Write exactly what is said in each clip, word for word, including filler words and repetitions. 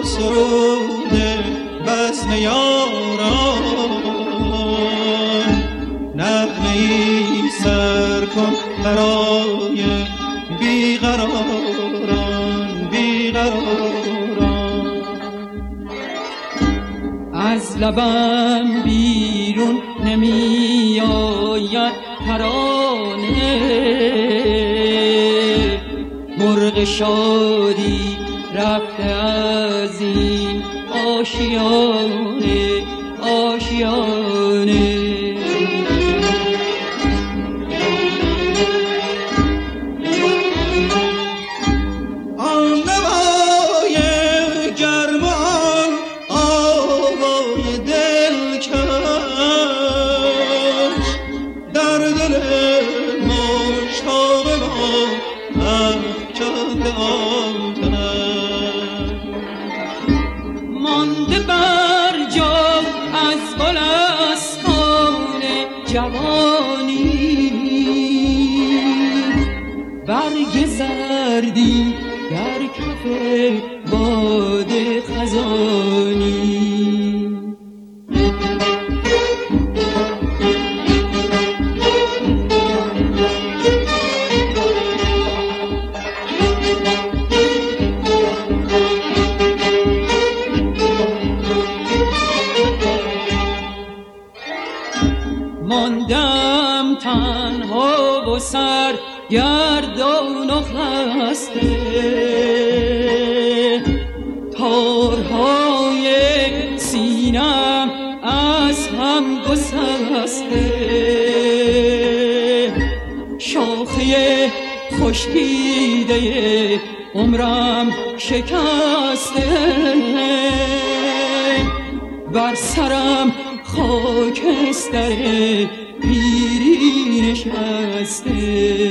سرود بزم یاران نغمه ای سر کن برای بیقراران بیقراران. از لبم بیرون نمی آید ترانه، مرغ شادی رفته از این آشیانه آشیانه. مانده بر جا از گلستان جوانی، برگ زردی در کف باد خزانی. ماندم تنها و سر گردان و خسته، تارهای سینم از هم گسسته، شاخه خشکیده عمرم شکسته، بر سرم خاکستر پیری نشسته،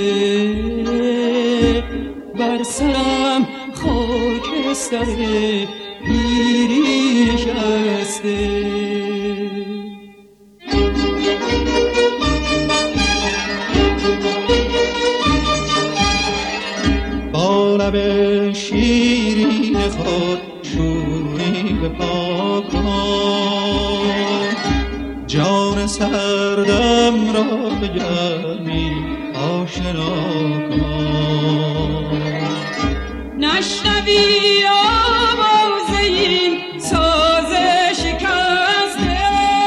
بر سرم خاکستر پیری نشسته. با لب شیرین خود شوری به پا کن، جان سردم را به گرمی آشنا کن. نشنوی آواز این ساز شکسته،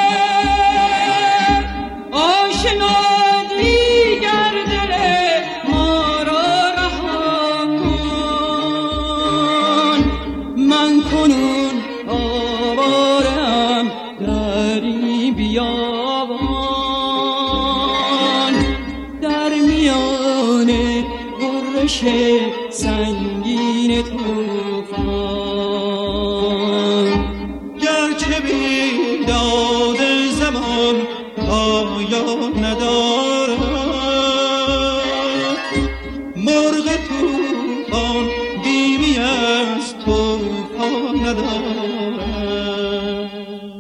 آشنا دیگر دل ما را رها کن. من کنون آوارم در این بیابان، در میان غرش سنگین طوفان. گرچه بیداد زمان پایان ندارد، مرغ طوفان بیمی از طوفان ندارد.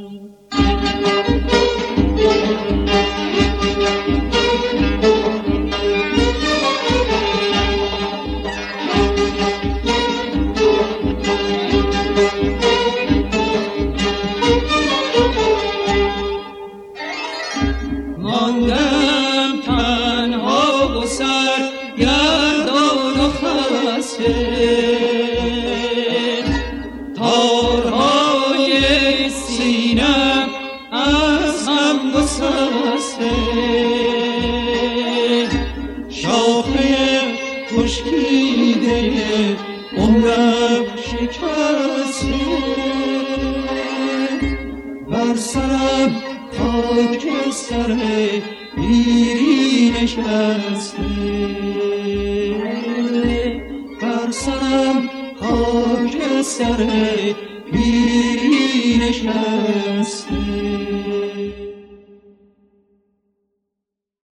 ماندم تنها و سر گردان و خسته، تارهای سینم از هم گسسته، شاخه خشکیده عمرم شکسته، بر سرم خاکستر پیری نشسته، بر سرم خاکستر پیری نشسته.